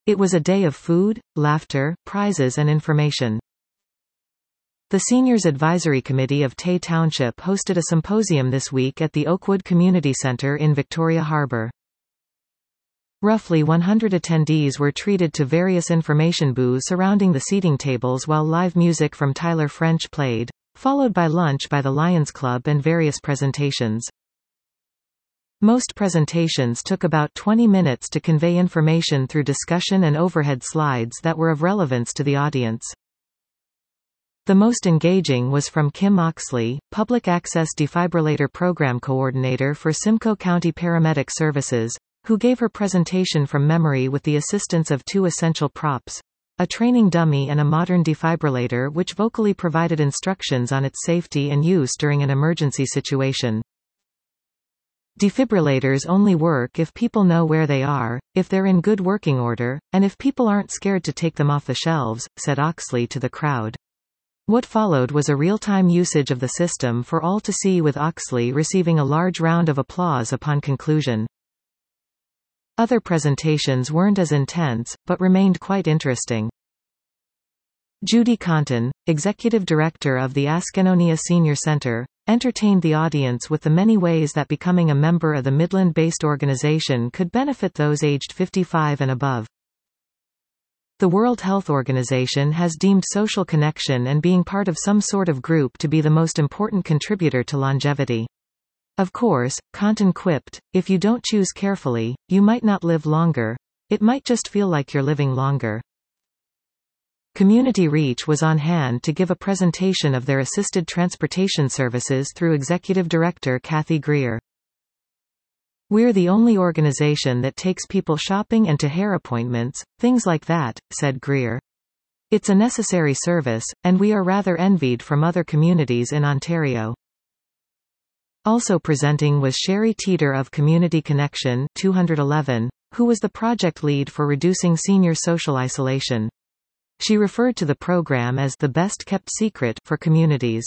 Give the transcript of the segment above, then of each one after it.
It was a day of food, laughter, prizes and information. The Seniors Advisory Committee of Tay Township hosted a symposium this week at the Oakwood Community Center in Victoria Harbor. Roughly 100 attendees were treated to various information booths surrounding the seating tables while live music from Tyler French played, followed by lunch by the Lions Club and various presentations. Most presentations took about 20 minutes to convey information through discussion and overhead slides that were of relevance to the audience. The most engaging was from Kim Oxley, Public Access Defibrillator Program Coordinator for Simcoe County Paramedic Services, who gave her presentation from memory with the assistance of two essential props, a training dummy and a modern defibrillator, which vocally provided instructions on its safety and use during an emergency situation. Defibrillators only work if people know where they are, if they're in good working order, and if people aren't scared to take them off the shelves, said Oxley to the crowd. What followed was a real-time usage of the system for all to see, with Oxley receiving a large round of applause upon conclusion. Other presentations weren't as intense, but remained quite interesting. Judy Conton, Executive Director of the Askinonia Senior Center, entertained the audience with the many ways that becoming a member of the Midland-based organization could benefit those aged 55 and above. The World Health Organization has deemed social connection and being part of some sort of group to be the most important contributor to longevity. Of course, Conton quipped, if you don't choose carefully, you might not live longer. It might just feel like you're living longer. Community Reach was on hand to give a presentation of their assisted transportation services through Executive Director Kathy Greer. We're the only organization that takes people shopping and to hair appointments, things like that, said Greer. It's a necessary service, and we are rather envied from other communities in Ontario. Also presenting was Sherry Teeter of Community Connection 211, who was the project lead for reducing senior social isolation. She referred to the program as the best-kept secret for communities.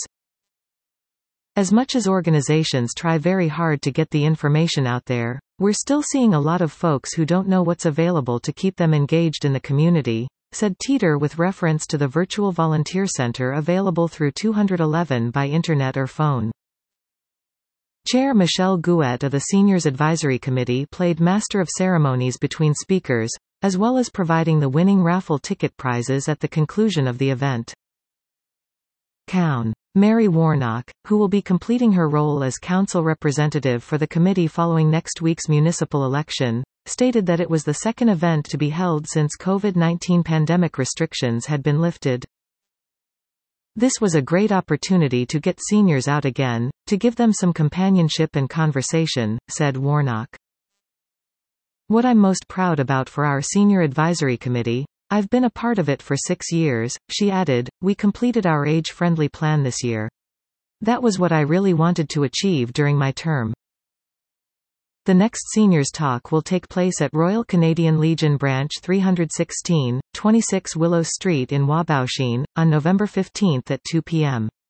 As much as organizations try very hard to get the information out there, we're still seeing a lot of folks who don't know what's available to keep them engaged in the community, said Teeter with reference to the virtual volunteer center available through 211 by internet or phone. Chair Michelle Gouette of the Seniors Advisory Committee played master of ceremonies between speakers, as well as providing the winning raffle ticket prizes at the conclusion of the event. Cown. Mary Warnock, who will be completing her role as council representative for the committee following next week's municipal election, stated that it was the second event to be held since COVID-19 pandemic restrictions had been lifted. This was a great opportunity to get seniors out again, to give them some companionship and conversation, said Warnock. What I'm most proud about for our Senior Advisory Committee, I've been a part of it for 6 years, she added, we completed our age-friendly plan this year. That was what I really wanted to achieve during my term. The next seniors talk will take place at Royal Canadian Legion Branch 316, 26 Willow Street in Wabaushene, on November 15 at 2 p.m.